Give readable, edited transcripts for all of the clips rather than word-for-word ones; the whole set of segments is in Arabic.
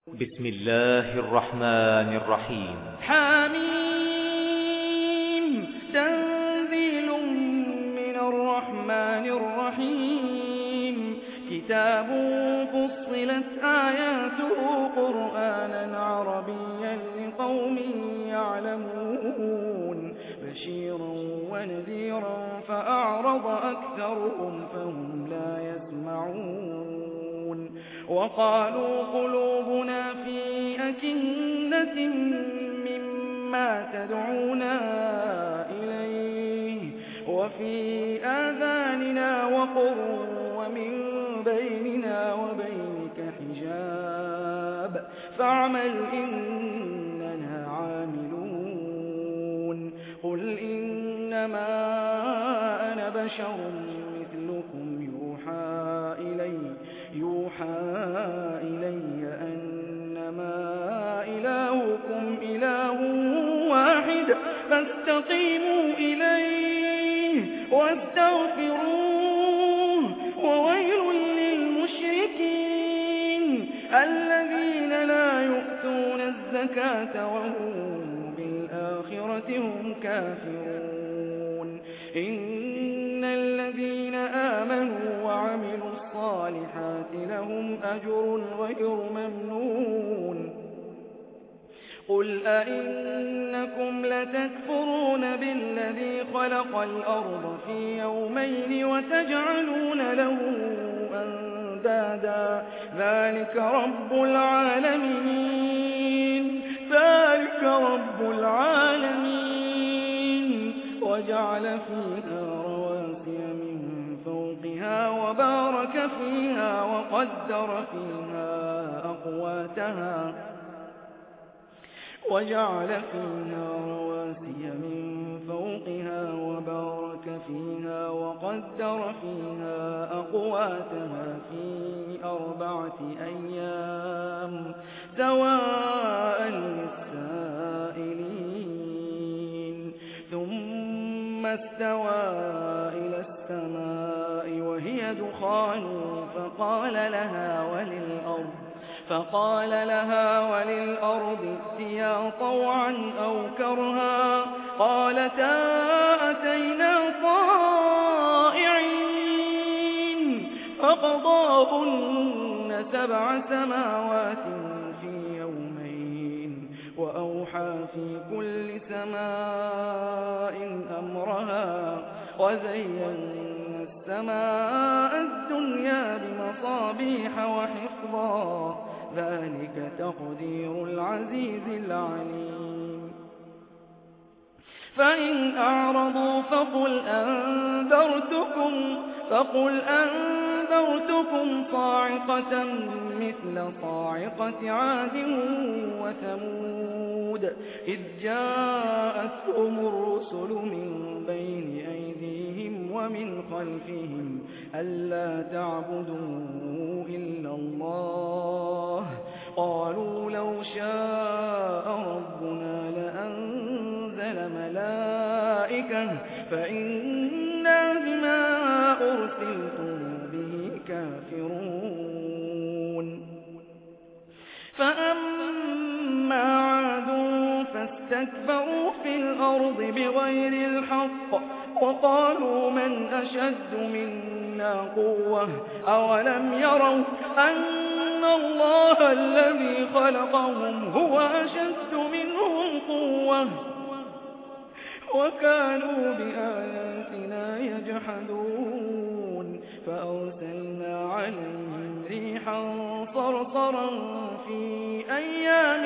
بسم الله الرحمن الرحيم. حميم تنزيل من الرحمن الرحيم كتاب فصلت آياته قرآنا عربيا لقوم يعلمون بشيرا ونذيرا فأعرض أكثرهم فهم لا يسمعون وقالوا قلوبنا في أكنة مما تدعونا إليه وفي آذاننا وقر ومن بيننا وبينك حجاب فاعمل إننا عاملون قل إنما أنا بشر مثلكم يوحى إلي أنما إلهكم إله واحد فاستقيموا إليه واستغفروه وويل للمشركين الذين لا يؤتون الزكاة وهم بالآخرة هم كافرون إن الذين آمنوا وعملوا الصالحات لهم أجر غير ممنون قل أئنكم لتكفرون بالذي خلق الأرض في يومين وتجعلون له أندادا ذلك رب العالمين وجعل فيها رواسي من فوقها وبارك فيها وقدر فيها أقواتها في 4 أيام سواء للسائلين ثم استوى إلى السماء وهي دخان فقال لها وللأرض ائتيا طوعا أو كرها قالتا أتينا طائعين فقضاهن 7 سماوات في يومين وأوحى في كل سماء أمرها وزينا السماء الدنيا بمصابيح وحفظا ذلك تقدير العزيز العليم فإن أعرضوا فقل أنذرتكم صاعقة مثل صاعقة عاد وثمود إذ جاءتهم الرسل من بين أيديهم ومن خلفهم ألا تعبدوا إلا الله قالوا لو شاء ربنا لأنزل ملائكة فإنا بما أرسلتم به كافرون فأما عاد فاستكبروا في الأرض بغير الحق وقالوا من أشد منا قوة أولم يروا أن الله الذي خلقهم هو أشد منهم قوة وكانوا بآياتنا يجحدون فأرسلنا عليهم ريحا صرصرا في أيام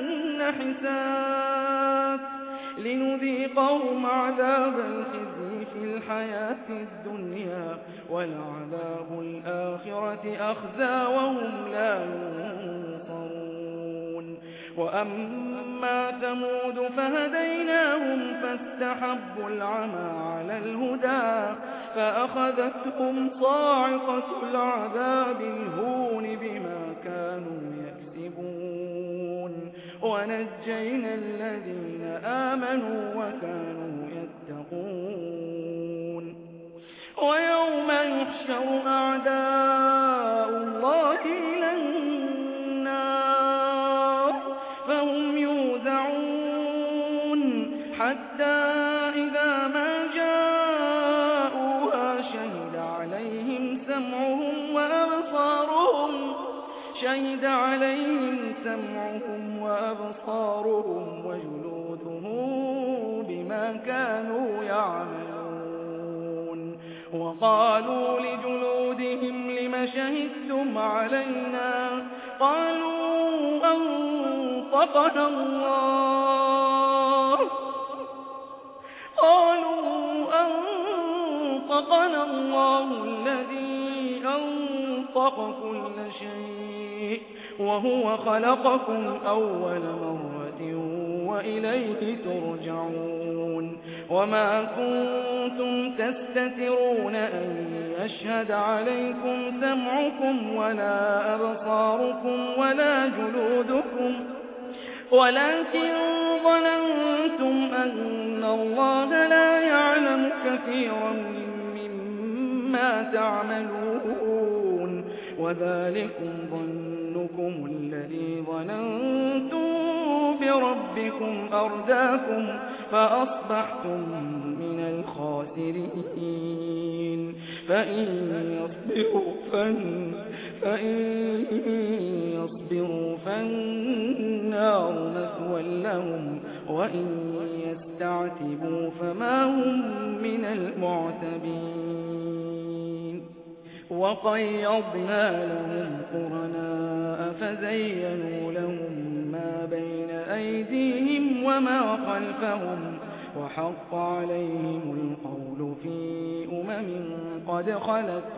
نحسات لنذيقهم عذاب الخزي في الحياة الدنيا ولعذاب الآخرة أخزى وهم لا ينصرون وأما ثمود فهديناهم فاستحبوا العمى على الهدى فأخذتهم صاعقة العذاب الهون بما كانوا يكسبون ونجينا الذين آمنوا وكانوا يتقون ويوم يحشر أعداء الله إلى النار حتى إذا ما جاءوها شهد عليهم سمعهم وأبصارهم وجلودهم بما كانوا يعملون وقالوا لجلودهم لم شهدتم علينا قالوا أنطقنا الله الذي أنطق كل شيء وهو خلقكم أول مرة وإليه ترجعون وما كنتم تستترون أن يشهد عليكم سمعكم ولا أبصاركم ولا جلودكم ولكن ظننتم أن الله لا يعلم كثيرا مما تعملون وذلكم ظنكم الذي ظننتم بربكم أرداكم فأصبحتم من الخاسرين فإن يصبروا فالنار مثوى لهم وإن يستعتبوا فما هم من المعتبين وقيضنا لهم قرناء فزينوا لهم ما بين أيديهم وما خلفهم وحق عليهم القول في قد خلت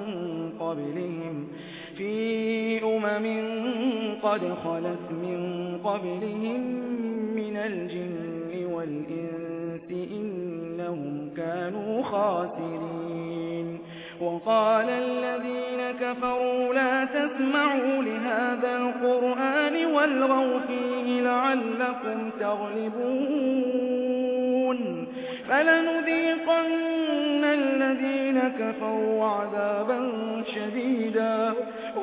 من قبلهم من الجن والإنس إنهم كانوا خاسرين وقال الذين كفروا لا تسمعوا لهذا القرآن والغوا فيه لعلكم تغلبون فلنذيقن الذين كفروا عذابا شديدا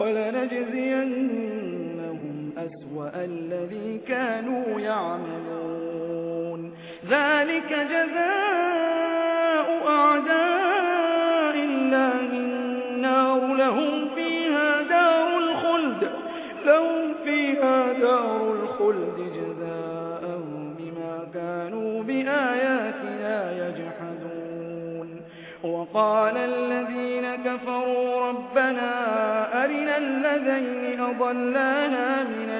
ولنجزينهم أسوأ الذي كانوا يعملون ذلك جزاء أعداء الله النار لهم فيها دار الخلد جزاء بما كانوا بآياتنا يجحدون وقال الذين كفروا ربنا أرنا الذين أضلانا من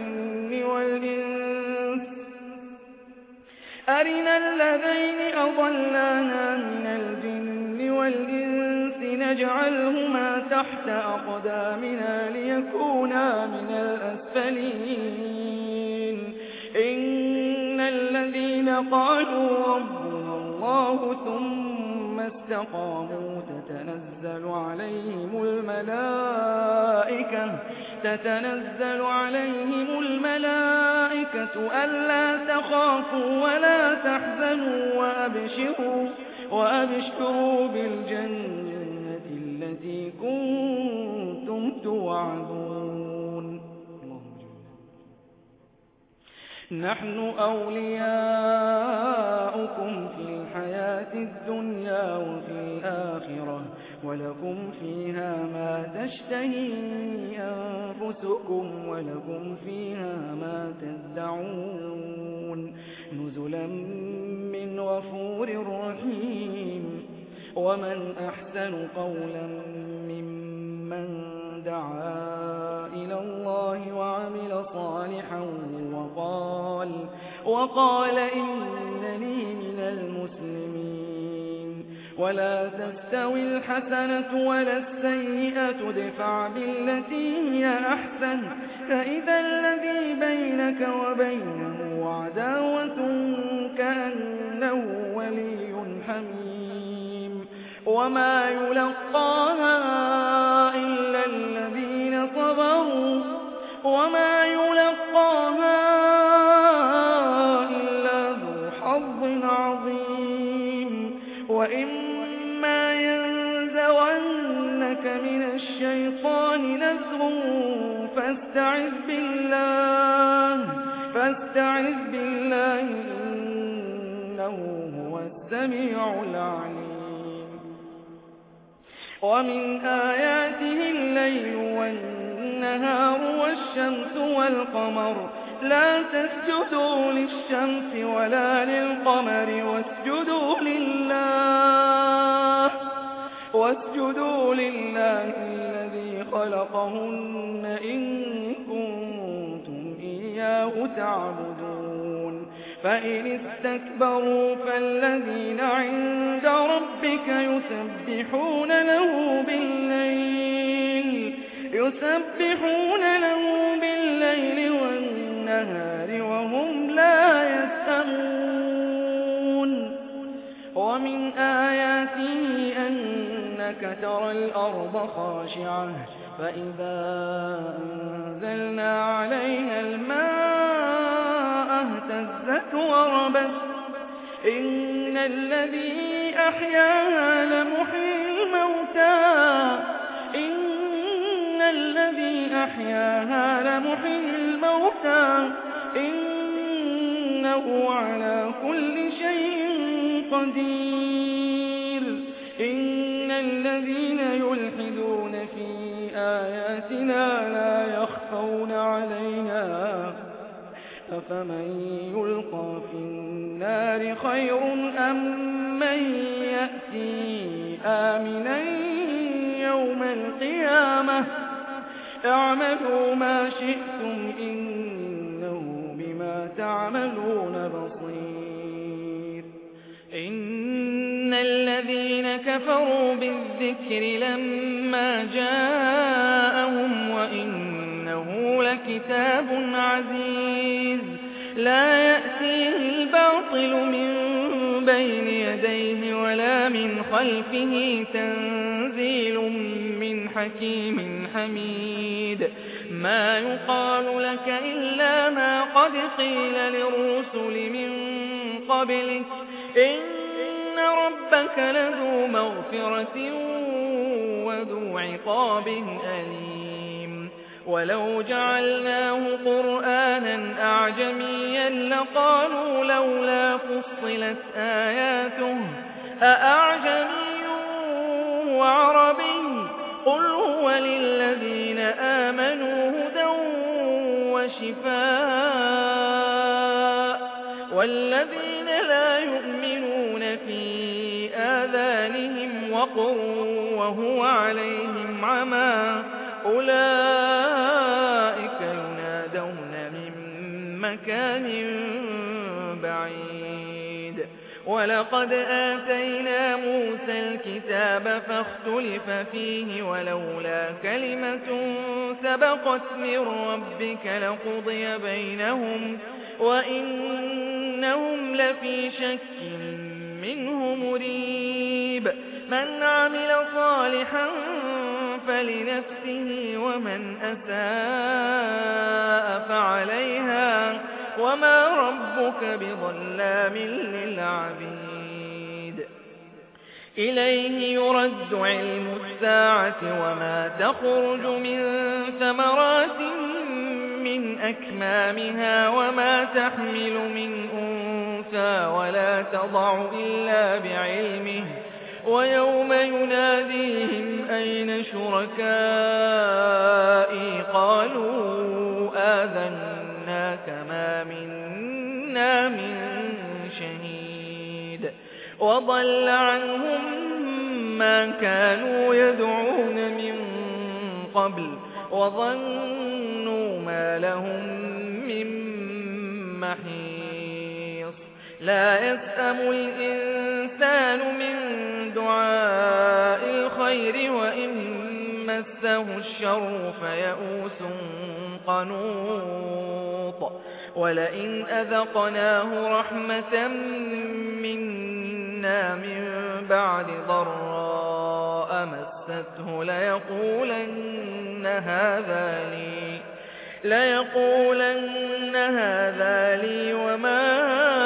الجن والإنس نجعلهما تحت أقدامنا ليكونا من الأسفلين إن الذين قالوا ربنا الله ثم استقاموا تتنزل عليهم الملائكة ألا تخافوا ولا تحزنوا وأبشروا بالجنة التي كنتم توعدون نحن أولياؤكم في الحياة الدنيا وفي الآخرة ولكم فيها ما تشتهي أنفسكم ولكم فيها ما تدعون نزلا من غفور رحيم ومن أحسن قولا ممن دعا إلى الله وعمل صالحا وقال إنني من المسلمين ولا تستوي الحسنة ولا السيئة ادفع بالتي هي أحسن فإذا الذي بينك وبينه عداوة كأنه ولي حميم وما يلقاها إلا الذين صبروا وما يلقاها إلا ذو حظ عظيم وإما ينزغنك من الشيطان نزغ فاستعذ بالله إنه هو السميع العليم ومن آياته الليل والنهار والشمس والقمر لا تسجدوا للشمس ولا للقمر واسجدوا لله الذي خلقهن إن كنتم إياه تعبدون فإن استكبروا فالذين عند ربك يسبحون له بالليل والنهار وهم لا يسأمون ومن آياته أنك ترى الأرض خاشعة فإذا أنزلنا عليها الماء اهتزت وربت إن الذي أحياها لمحيي الموتى إنه على كل شيء قدير إن الذين يلحدون في آياتنا لا يخفون علينا أفمن يلقى في النار خير أم من يأتي آمنا يوم القيامة اعملوا ما شئتم إنه بما تعملون بصير إن الذين كفروا بالذكر لما جاءهم وإنه لكتاب عزيز لا يأتيه الباطل من بين يديه ولا من خلفه تنزيل من حكيم حميد ما يقال لك إلا ما قد قيل للرسل من قبلك إن ربك لذو مغفرة وذو عقاب أليم ولو جعلناه قرآنا أعجميا لقالوا لولا فصلت آياته أأعجمي وعربي قل هو للذين آمنوا هدى وشفاء والذين لا يؤمنون في آذانهم وقر وهو عليهم عمى أولئك ينادون من مكان بعيد ولقد آتينا موسى الكتاب فاختلف فيه ولولا كلمة سبقت من ربك لقضي بينهم وإنهم لفي شك منه مريب من عمل صالحا فلنفسه ومن أساء فعليها وما ربك بظلام للعبيد إليه يرد علم الساعة وما تخرج من ثمرات من أكمامها وما تحمل من أنثى ولا تضع إلا بعلمه ويوم يناديهم أين شركائي قالوا آذناك ما منا من شهيد وضل عنهم ما كانوا يدعون من قبل وظنوا ما لهم من محيص لا يسأم الإنسان من دعاء الخير وإن مسه الشر فيئوس قنوط ولئن أذقناه رحمة منا من بعد ضراء مسته ليقولن هذا لي وما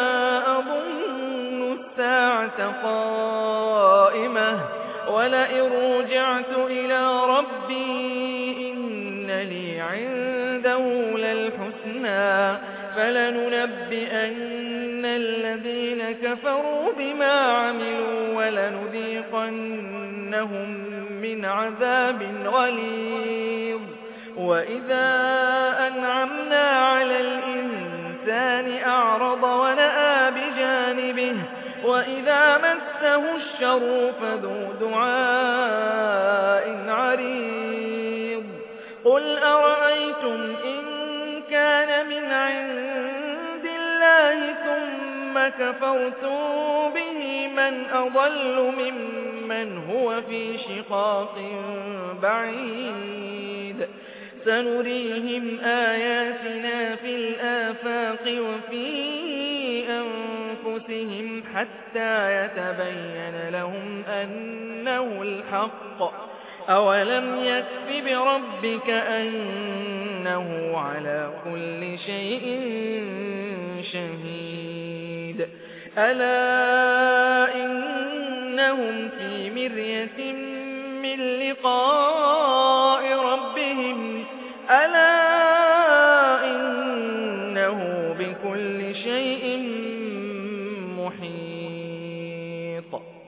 أظن الساعة قائمة ولئن رجعت إلى ربي إن لي عنده للحسنى فلننبئن الذين كفروا بما عملوا ولنذيقنهم من عذاب غليظ وإذا أنعمنا على الإنسان أعرض ونأى بجانبه وإذا مسه الشر فذو دعاء عريض قل أرأيتم إن كان من عند الله ثم كفرتم به من أضل ممن هو في شقاق بعيد سنريهم آياتنا في الآفاق وفي أنفسهم حتى يتبين لهم أنه الحق أولم يكف بربك أنه على كل شيء شهيد ألا إنهم في مرية من لقاء ربهم ألا إنه بكل شيء محيط